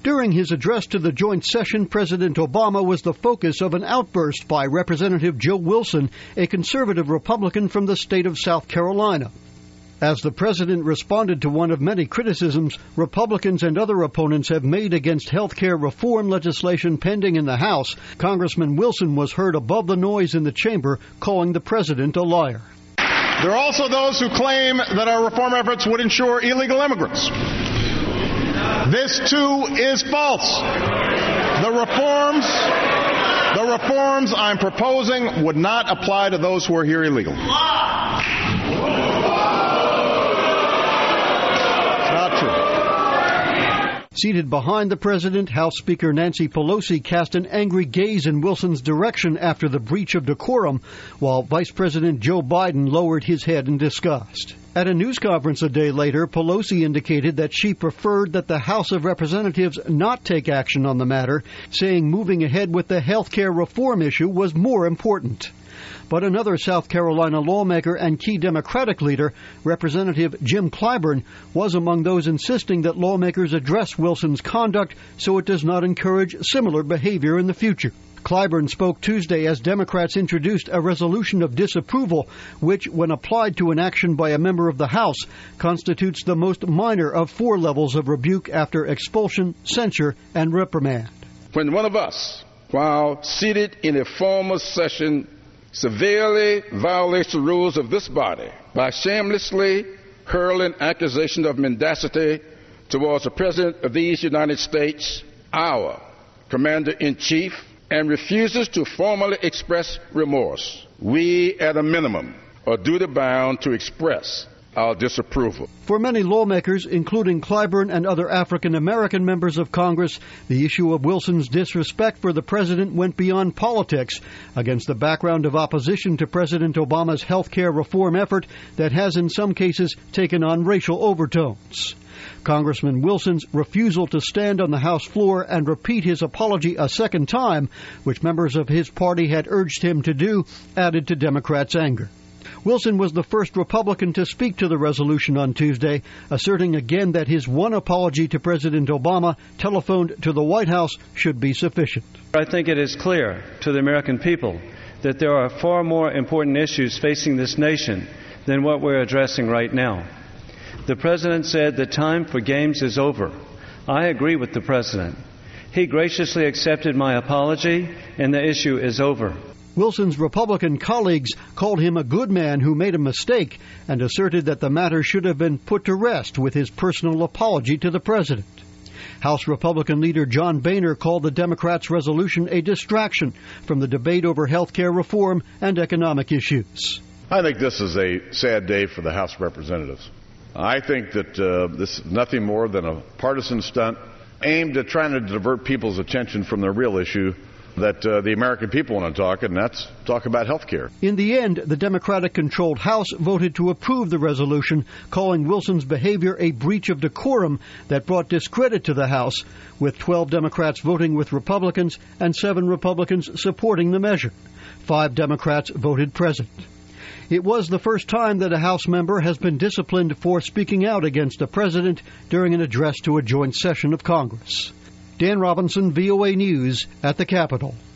During his address to the joint session, President Obama was the focus of an outburst by Representative Joe Wilson, a conservative Republican from the state of South Carolina. As the president responded to one of many criticisms Republicans and other opponents have made against health care reform legislation pending in the House, Congressman Wilson was heard above the noise in the chamber calling the president a liar. There are also those who claim that our reform efforts would ensure illegal immigrants. This, too, is false. The reforms I'm proposing would not apply to those who are here illegally. Seated behind the president, House Speaker Nancy Pelosi cast an angry gaze in Wilson's direction after the breach of decorum, while Vice President Joe Biden lowered his head in disgust. At a news conference a day later, Pelosi indicated that she preferred that the House of Representatives not take action on the matter, saying moving ahead with the health care reform issue was more important. But another South Carolina lawmaker and key Democratic leader, Representative Jim Clyburn, was among those insisting that lawmakers address Wilson's conduct so it does not encourage similar behavior in the future. Clyburn spoke Tuesday as Democrats introduced a resolution of disapproval, which, when applied to an action by a member of the House, constitutes the most minor of 4 levels of rebuke after expulsion, censure, and reprimand. When one of us, while seated in a formal session, severely violates the rules of this body by shamelessly hurling accusations of mendacity towards the President of these United States, our Commander-in-Chief, and refuses to formally express remorse, we, at a minimum, are duty-bound to express our disapproval. For many lawmakers, including Clyburn and other African-American members of Congress, the issue of Wilson's disrespect for the president went beyond politics against the background of opposition to President Obama's health care reform effort that has in some cases taken on racial overtones. Congressman Wilson's refusal to stand on the House floor and repeat his apology a second time, which members of his party had urged him to do, added to Democrats' anger. Wilson was the first Republican to speak to the resolution on Tuesday, asserting again that his one apology to President Obama, telephoned to the White House, should be sufficient. I think it is clear to the American people that there are far more important issues facing this nation than what we're addressing right now. The President said the time for games is over. I agree with the President. He graciously accepted my apology, and the issue is over. Wilson's Republican colleagues called him a good man who made a mistake and asserted that the matter should have been put to rest with his personal apology to the president. House Republican leader John Boehner called the Democrats' resolution a distraction from the debate over health care reform and economic issues. I think this is a sad day for the House of Representatives. I think that this is nothing more than a partisan stunt aimed at trying to divert people's attention from the real issue that the American people want to talk, and that's talk about health care. In the end, the Democratic-controlled House voted to approve the resolution, calling Wilson's behavior a breach of decorum that brought discredit to the House, with 12 Democrats voting with Republicans and 7 Republicans supporting the measure. 5 Democrats voted present. It was the first time that a House member has been disciplined for speaking out against a president during an address to a joint session of Congress. Dan Robinson, VOA News, at the Capitol.